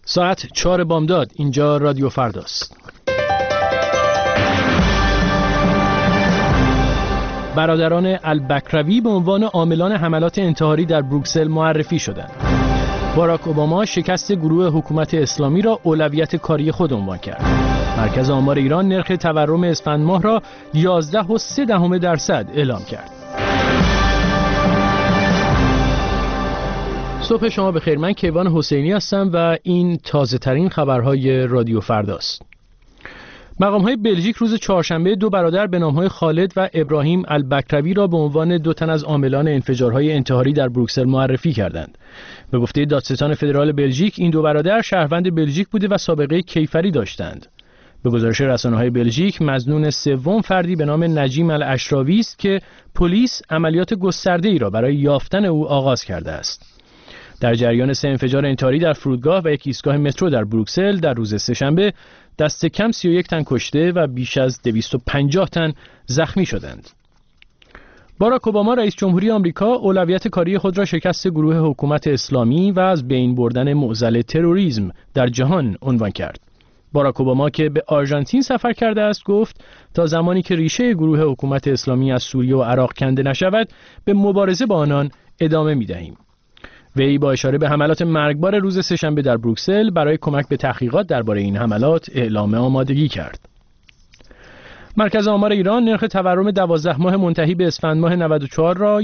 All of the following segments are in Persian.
ساعت 4 بامداد. اینجا رادیو فرداست. برادران البکروی به عنوان عاملان حملات انتحاری در بروکسل معرفی شدند. باراک اوباما شکست گروه حکومت اسلامی را اولویت کاری خود عنوان کرد. مرکز آمار ایران نرخ تورم اسفند ماه را 11.3% اعلام کرد. صبح شما بخیر. من کیوان حسینی هستم و این تازه ترین خبرهای رادیو فرداست. مقام‌های بلژیک روز چهارشنبه دو برادر به نام‌های خالد و ابراهیم البکروی را به عنوان دو تن از عاملان انفجارهای انتحاری در بروکسل معرفی کردند. به گفته دادستان فدرال بلژیک این دو برادر شهروند بلژیک بوده و سابقه کیفری داشتند. به گزارش رسانه‌های بلژیک مظنون سوم فردی به نام نجیم الاشراوی است که پلیس عملیات گسترده‌ای را برای یافتن او آغاز کرده است. در جریان 3 انفجار انتحاری در فرودگاه و یک ایستگاه مترو در بروکسل در روز سه‌شنبه دست کم 31 تن کشته و بیش از 250 تن زخمی شدند. باراک اوباما رئیس جمهوری آمریکا اولویت کاری خود را شکست گروه حکومت اسلامی و از بین بردن معضل تروریسم در جهان عنوان کرد. باراک اوباما که به آرژانتین سفر کرده است گفت تا زمانی که ریشه گروه حکومت اسلامی از سوریه و عراق کنده نشود به مبارزه با آنان ادامه می‌دهیم. وی با اشاره به حملات مرگبار روز سه‌شنبه در بروکسل برای کمک به تحقیقات درباره این حملات اعلام آمادگی کرد. مرکز آمار ایران نرخ تورم 12 ماه منتهی به اسفند ماه 94 را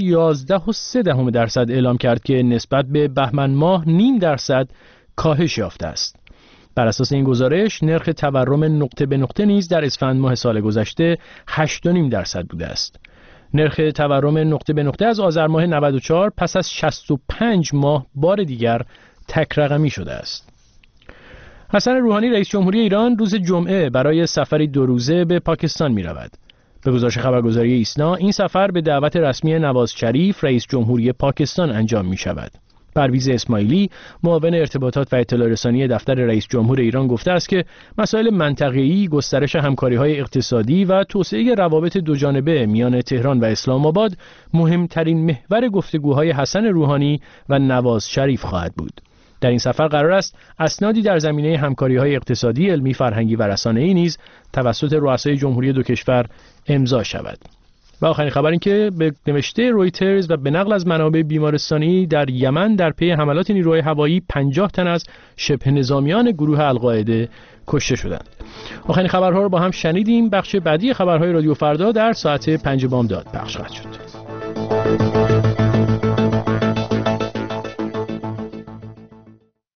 11.3% اعلام کرد که نسبت به بهمن ماه 0.5% کاهش یافته است. بر اساس این گزارش نرخ تورم نقطه به نقطه نیز در اسفند ماه سال گذشته 8.5% بوده است. نرخ تورم نقطه به نقطه از آذر ماه 94 پس از 65 ماه بار دیگر تک رقمی شده است. حسن روحانی رئیس جمهوری ایران روز جمعه برای سفری 2 روزه به پاکستان می رود. به گزارش خبرگزاری ایسنا این سفر به دعوت رسمی نواز شریف رئیس جمهوری پاکستان انجام می شود. پرویز اسماعیلی معاون ارتباطات و اطلاع رسانی دفتر رئیس جمهور ایران گفته است که مسائل منطقه‌ای، گسترش همکاری‌های اقتصادی و توسعه روابط دوجانبه میان تهران و اسلام آباد مهمترین محور گفتگوهای حسن روحانی و نواز شریف خواهد بود. در این سفر قرار است اسنادی در زمینه همکاری‌های اقتصادی، علمی، فرهنگی و رسانه‌ای نیز توسط رؤسای جمهوری دو کشور امضا شود. و آخرین خبر این که به نوشته رویترز و به نقل از منابع بیمارستانی در یمن در پی حملات نیروهای هوایی 50 تن از شبه نظامیان گروه القاعده کشته شدند. آخرین خبرها رو با هم شنیدیم. بخش بعدی خبرهای رادیو فردا در ساعت 5 بامداد پخش خواهد شد.